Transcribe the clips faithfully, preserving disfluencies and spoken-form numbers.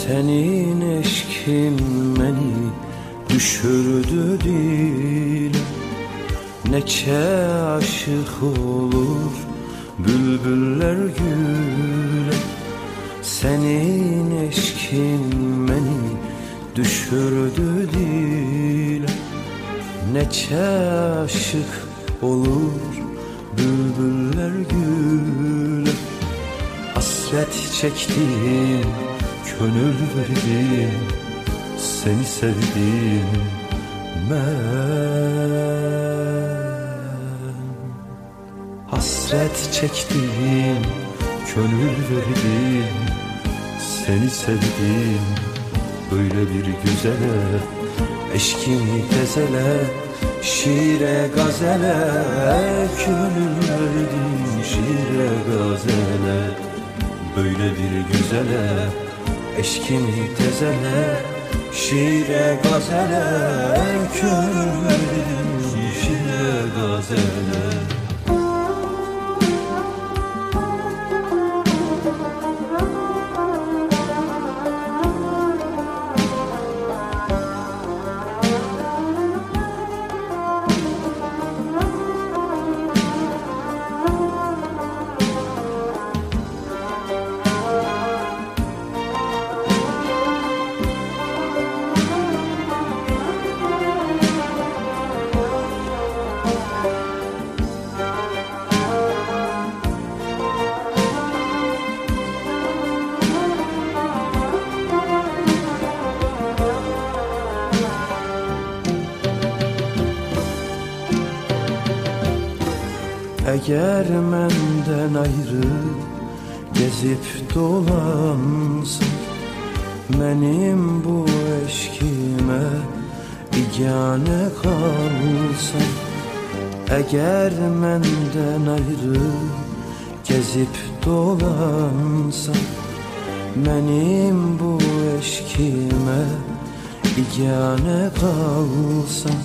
Senin eşkin beni düşürdü dile. Neçe aşık olur bülbüller güle. Senin eşkin beni düşürdü dile. Neçe aşık olur bülbüller güle. Hasret çektim, gönül verdim, seni sevdim ben. Hasret çektim, gönül verdim, seni sevdim. Böyle bir güzele, eşkini tezele, şiire gazele, gönül verdim şiire gazele. Böyle bir güzele, eşkini tezele, şiire gazele, gönül verdim şiire gazele. Eğer menden ayrı gezip dolansın, benim bu eşkime igane kalsın. Eğer menden ayrı gezip dolansın, benim bu eşkime igane kalsın.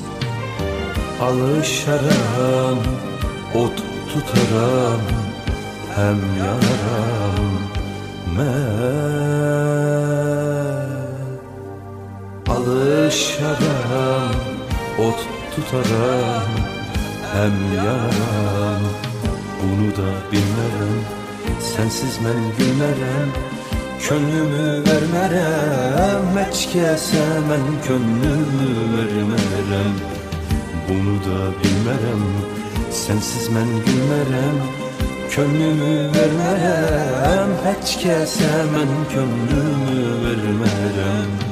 Alışaram, ot tutaram, hem yanaram ben. Alışaram, ot tutaram, hem yanaram. Bunu da bilmerem, sensiz ben gülmerem, könlümü vermerem. Hiç kese ben könlümü vermerem. Bunu da bilmerem, sensiz mən gülmərəm, könlümü vermərəm. Heç kəsə mən könlümü vermərəm.